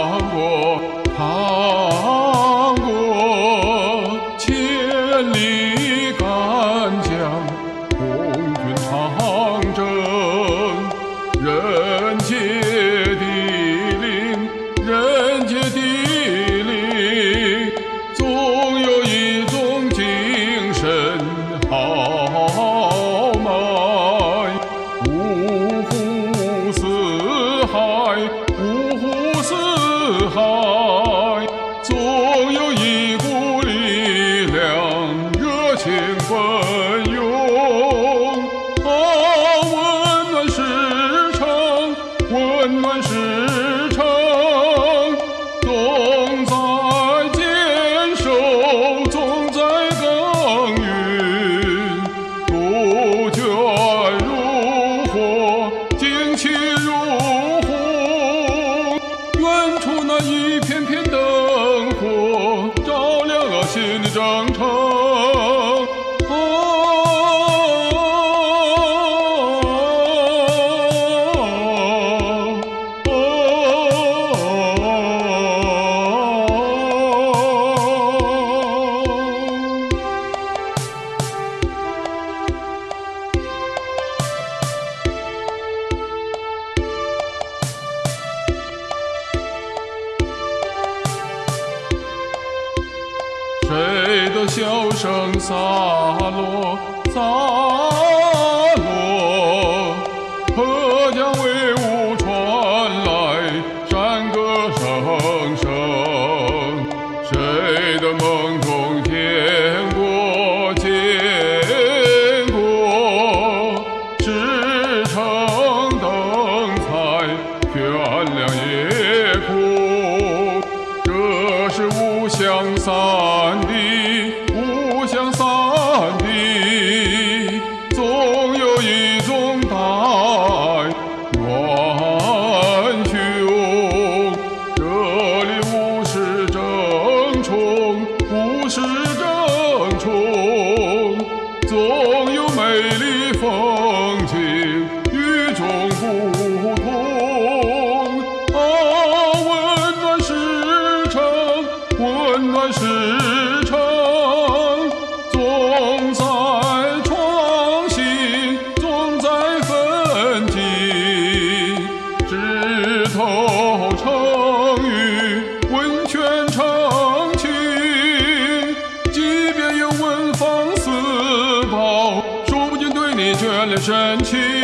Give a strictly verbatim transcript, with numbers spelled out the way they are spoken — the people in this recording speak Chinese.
过，趟过千里干江，红军长征，人杰地灵，人杰地灵，总有一种精神豪迈，五湖四海，五湖四海，总有一股力量，热情奔涌。啊，温暖市场，温暖市场，总在坚守，总在耕耘，杜鹃如火，旌旗如虹，远处那一片片灯火，照亮了新的征程。谁的笑声洒落，洒落，河江威武传来，山歌声声。谁的梦中见过，见过，赤诚灯彩，绚亮夜空。这是五香三地，五香三地，总有一种大爱远雄。这里物是争宠，物是争宠，总有美丽风景与众不同。啊，温暖市场，温暖市场，总在创新，总在奋进，枝头成语，温泉澄清。即便有文房四宝，数不尽对你眷恋深情。